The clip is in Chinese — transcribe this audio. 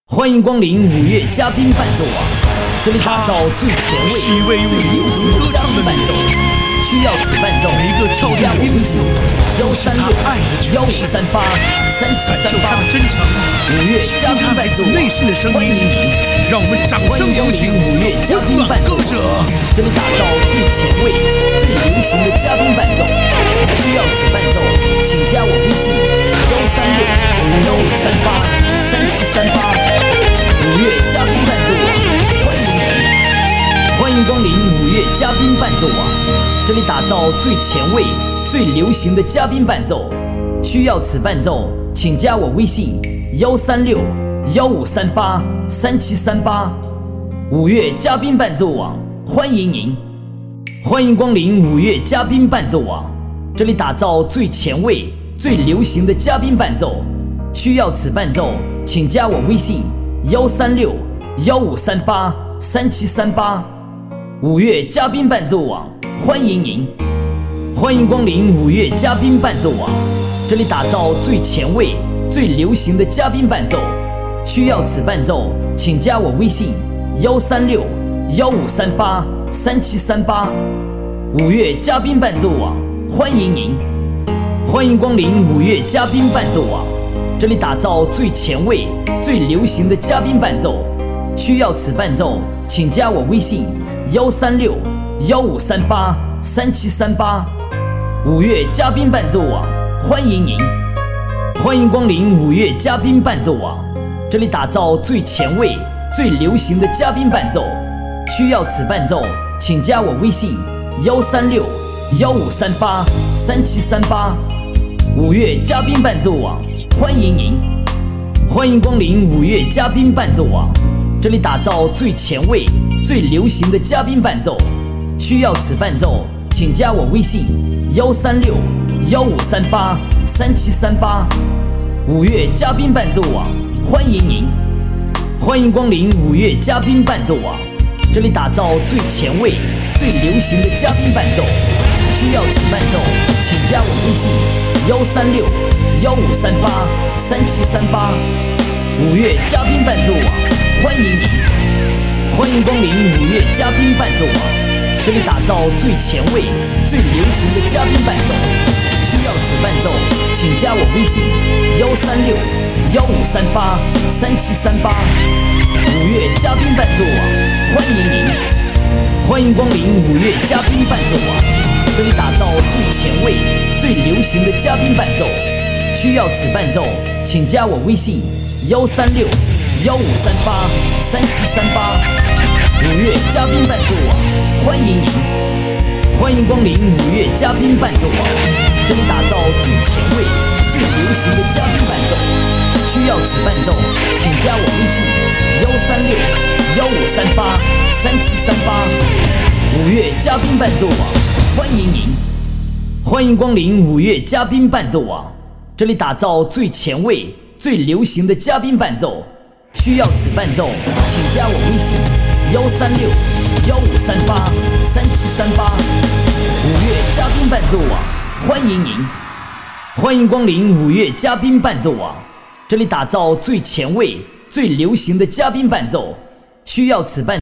欢迎光临五月嘉宾伴奏网，这里打造最前卫、最流行的嘉宾伴奏。需要此伴奏，加我微信136-1538-3738。五月嘉宾伴奏网，欢迎您！ 让我们掌声有请五月嘉宾伴奏网，这里打造最前卫、最流行的嘉宾伴奏。需要此伴奏，请加我微信136-1538-3738。五月嘉宾伴奏网，欢迎您！欢迎光临五月嘉宾伴奏网，这里打造最前卫、最流行的嘉宾伴奏。需要此伴奏，请加我微信136-1538-3738。五月嘉宾伴奏网，欢迎您！欢迎光临五月嘉宾伴奏网，这里打造最前卫、最流行的嘉宾伴奏。需要此伴奏，请加我微信136-1538-3738。五月嘉宾伴奏网，欢迎您！欢迎光临五月嘉宾伴奏网，这里打造最前卫、最流行的嘉宾伴奏。需要此伴奏，请加我微信136-1538-3738。五月嘉宾伴奏网，欢迎您！欢迎光临五月嘉宾伴奏网，这里打造最前卫、最流行的嘉宾伴奏。需要此伴奏，请加我微信136-1538-3738。五月嘉宾伴奏网，欢迎您！欢迎光临五月嘉宾伴奏网，这里打造最前卫、最流行的嘉宾伴奏。需要此伴奏，请加我微信136-1538-3738。五月嘉宾伴奏网，欢迎您！欢迎光临五月嘉宾伴奏网，这里打造最前卫、最流行的嘉宾伴奏。需要此伴奏，请加我微信136-1538-3738。五月嘉宾伴奏网，欢迎您！欢迎光临五月嘉宾伴奏网，这里打造最前卫、最流行的嘉宾伴奏。需要此伴奏，请加我微信136-1538-3738。五月嘉宾伴奏网，欢迎您！欢迎光临五月嘉宾伴奏网，这里打造最前卫、最流行的嘉宾伴奏。需要此伴奏，请加我微信136-1538-3738。五月嘉宾伴奏网，欢迎您！欢迎光临五月嘉宾伴奏网，这里打造最前卫、最流行的嘉宾伴奏。需要此伴奏，请加我微信136-1538-3738。五月嘉宾伴奏网，欢迎您！欢迎光临五月嘉宾伴奏网，这里打造最前卫、最流行的嘉宾伴奏。需要此伴奏，请加我微信136-1538-3738。五月嘉宾伴奏网，欢迎您！欢迎光临五月嘉宾伴奏网，这里打造最前卫、最流行的嘉宾伴奏。需要此伴奏，请加我微信136-1538-3738。五月嘉宾伴奏网，欢迎您！欢迎光临五月嘉宾伴奏网，这里打造最前卫、最流行的嘉宾伴奏。需要此伴